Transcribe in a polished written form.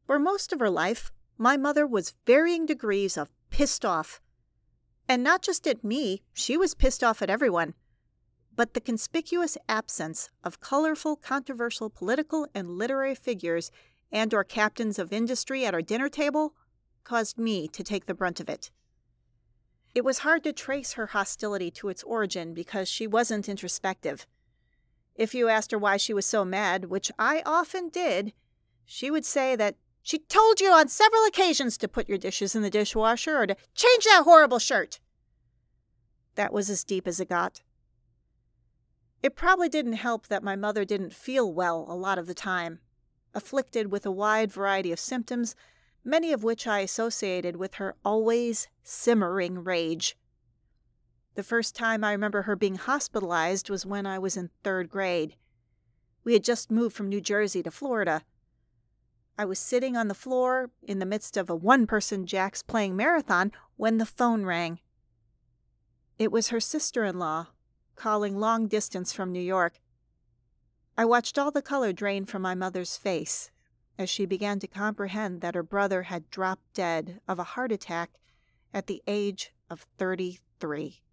For most of her life, my mother was varying degrees of pissed off. And not just at me, she was pissed off at everyone. But the conspicuous absence of colorful, controversial political and literary figures and/or captains of industry at our dinner table caused me to take the brunt of it. It was hard to trace her hostility to its origin because she wasn't introspective. If you asked her why she was so mad, which I often did, she would say that she told you on several occasions to put your dishes in the dishwasher or to change that horrible shirt. That was as deep as it got. It probably didn't help that my mother didn't feel well a lot of the time, afflicted with a wide variety of symptoms, many of which I associated with her always simmering rage. The first time I remember her being hospitalized was when I was in 3rd grade. We had just moved from New Jersey to Florida. I was sitting on the floor in the midst of a one-person Jack's Playing marathon when the phone rang. It was her sister-in-law, calling long distance from New York. I watched all the color drain from my mother's face as she began to comprehend that her brother had dropped dead of a heart attack at the age of 33.